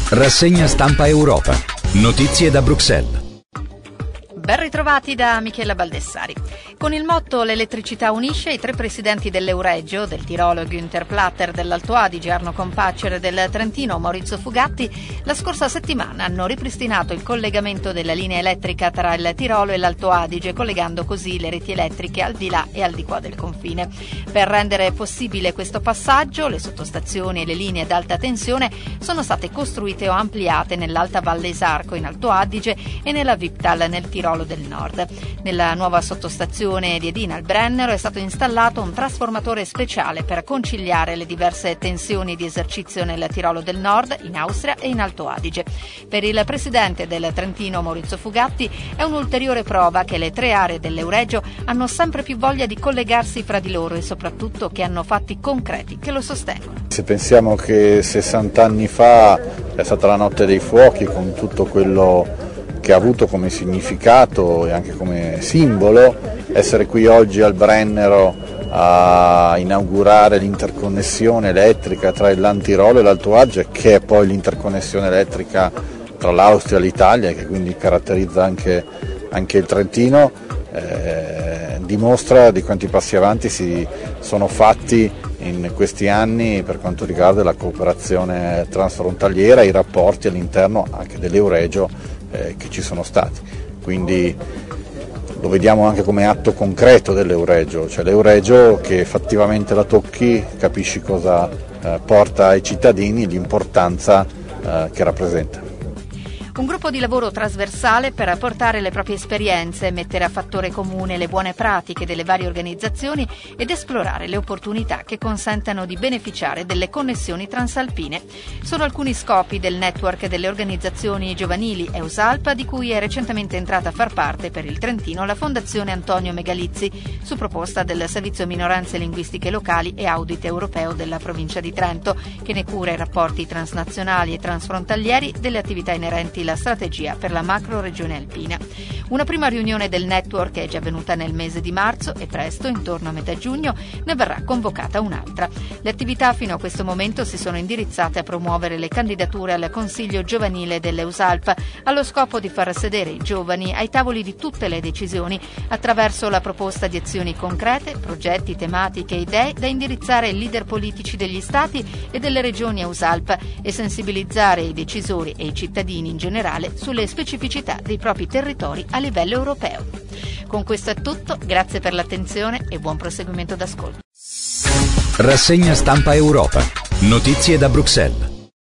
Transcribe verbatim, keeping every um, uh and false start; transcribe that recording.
Rassegna stampa Europa. Notizie da Bruxelles. Ben ritrovati da Michela Baldessari. Con il motto "L'elettricità unisce", i tre presidenti dell'Euregio, del Tirolo Günther Platter, dell'Alto Adige Arno Kompatscher e del Trentino Maurizio Fugatti, la scorsa settimana hanno ripristinato il collegamento della linea elettrica tra il Tirolo e l'Alto Adige, collegando così le reti elettriche al di là e al di qua del confine. Per rendere possibile questo passaggio, le sottostazioni e le linee ad alta tensione sono state costruite o ampliate nell'Alta Valle Isarco in Alto Adige e nella Viptal nel Tirolo del Nord. Nella nuova sottostazione di Edina al Brennero è stato installato un trasformatore speciale per conciliare le diverse tensioni di esercizio nel Tirolo del Nord, in Austria e in Alto Adige. Per il presidente del Trentino Maurizio Fugatti è un'ulteriore prova che le tre aree dell'Euregio hanno sempre più voglia di collegarsi fra di loro e soprattutto che hanno fatti concreti che lo sostengono. Se pensiamo che sessanta anni fa è stata la notte dei fuochi, con tutto quello che ha avuto come significato e anche come simbolo, essere qui oggi al Brennero a inaugurare l'interconnessione elettrica tra il Land Tirolo e l'Alto Adige, che è poi l'interconnessione elettrica tra l'Austria e l'Italia, che quindi caratterizza anche, anche il Trentino, eh, dimostra di quanti passi avanti si sono fatti in questi anni per quanto riguarda la cooperazione transfrontaliera e i rapporti all'interno anche dell'Euregio eh, che ci sono stati. Quindi lo vediamo anche come atto concreto dell'Euregio, cioè l'Euregio che effettivamente la tocchi, capisci cosa eh, porta ai cittadini, l'importanza eh, che rappresenta. Un gruppo di lavoro trasversale per portare le proprie esperienze, mettere a fattore comune le buone pratiche delle varie organizzazioni ed esplorare le opportunità che consentano di beneficiare delle connessioni transalpine. Sono alcuni scopi del network delle organizzazioni giovanili EUSALP, di cui è recentemente entrata a far parte per il Trentino la Fondazione Antonio Megalizzi, su proposta del Servizio Minoranze Linguistiche Locali e Audit Europeo della Provincia di Trento, che ne cura i rapporti transnazionali e transfrontalieri delle attività inerenti la strategia per la macro regione alpina. Una prima riunione del network è già avvenuta nel mese di marzo e presto, intorno a metà giugno, ne verrà convocata un'altra. Le attività fino a questo momento si sono indirizzate a promuovere le candidature al Consiglio giovanile dell'EUSALP, allo scopo di far sedere i giovani ai tavoli di tutte le decisioni attraverso la proposta di azioni concrete, progetti, tematiche e idee da indirizzare ai leader politici degli stati e delle regioni EUSALP e sensibilizzare i decisori e i cittadini in generale sulle specificità dei propri territori a livello europeo. Con questo è tutto, grazie per l'attenzione e buon proseguimento d'ascolto. Rassegna stampa Europa. Notizie da Bruxelles.